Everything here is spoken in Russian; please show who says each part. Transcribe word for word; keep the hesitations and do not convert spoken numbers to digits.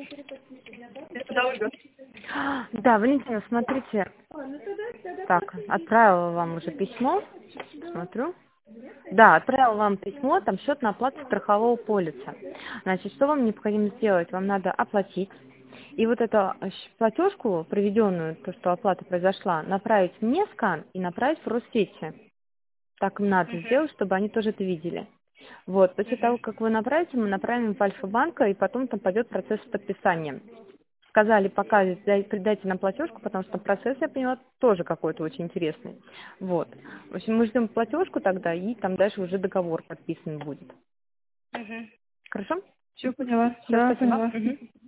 Speaker 1: Да, Валентина, смотрите. Так, отправила вам уже письмо. Смотрю. Да, отправила вам письмо, там счет на оплату страхового полиса. Значит, что вам необходимо сделать? Вам надо оплатить. И вот эту платежку, проведенную, то, что оплата произошла, направить мне скан и направить в Россети. Так им надо
Speaker 2: Угу.
Speaker 1: сделать, чтобы они тоже это видели. Вот, после
Speaker 2: Угу.
Speaker 1: того, как вы направите, мы направим в Альфа-банка, и потом там пойдет процесс подписания. Сказали, пока придайте нам платежку, потому что процесс, я поняла, тоже какой-то очень интересный. Вот. В общем, мы ждем платежку тогда, и там дальше уже договор подписан будет.
Speaker 2: Угу.
Speaker 1: Хорошо?
Speaker 2: Все поняла.
Speaker 1: Все,
Speaker 2: Да,
Speaker 1: спасибо.
Speaker 2: поняла.
Speaker 1: Мгм.